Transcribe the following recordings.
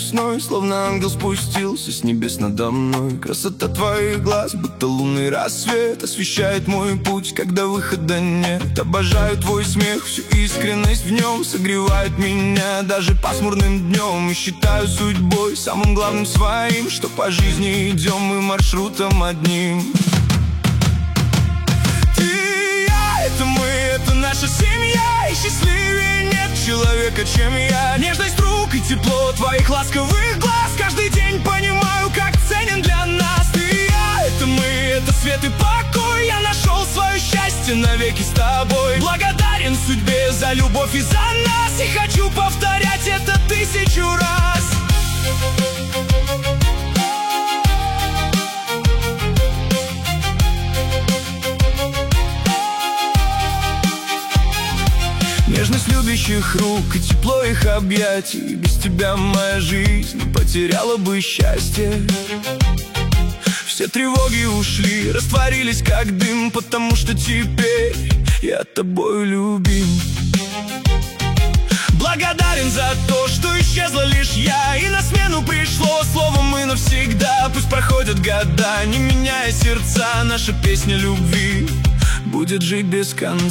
весной, словно ангел спустился с небес надо мной. Красота твоих глаз, будто лунный рассвет, освещает мой путь, когда выхода нет. Обожаю твой смех, всю искренность в нем согревает меня даже пасмурным днем. И считаю судьбой самым главным своим, что по жизни идем мы маршрутом одним. Ты и я, это мы, это наша семья, и счастливее нет человека, чем я. Нежность рук и тепло твоих ласковых глаз, каждый день понимаю, как ценен для нас. Ты и я, это мы, это свет и покой, я нашел свое счастье навеки с тобой. Благодарен судьбе за любовь и за нас, и хочу повторять это 1000 раз. Нежность любящих рук и тепло их объятий, без тебя моя жизнь потеряла бы счастье. Все тревоги ушли, растворились как дым, потому что теперь я тобою любим. Благодарен за то, что исчезла лишь я, и на смену пришло слово «мы» навсегда. Пусть проходят года, не меняя сердца, наша песня любви будет жить без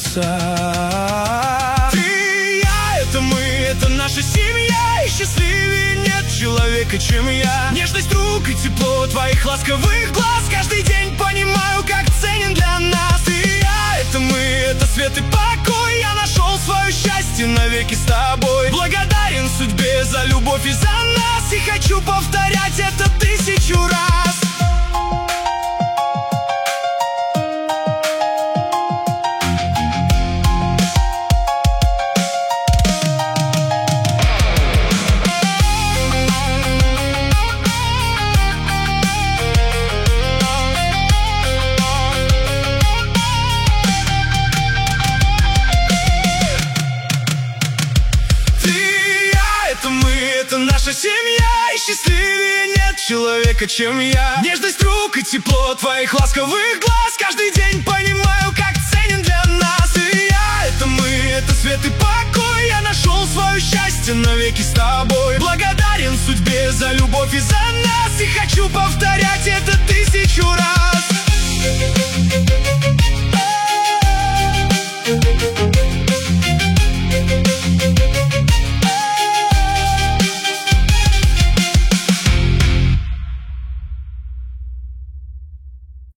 конца. Ты и я, это мы, это наша семья, и счастливее нет человека, чем я. Нежность рук и тепло твоих ласковых глаз, каждый день понимаю, как ценен для нас. Ты и я, это мы, это свет и покой, я нашел свое счастье навеки с тобой. Благодарен судьбе за любовь и за нас, и хочу повторять это 1000 раз. Это наша семья, и счастливее нет человека, чем я. Нежность рук и тепло твоих ласковых глаз, каждый день понимаю, как ценен для нас. Ты и я, это мы, это свет и покой, я нашел свое счастье навеки с тобой. Благодарен судьбе за любовь и за нас, и хочу повторять это 1000 раз.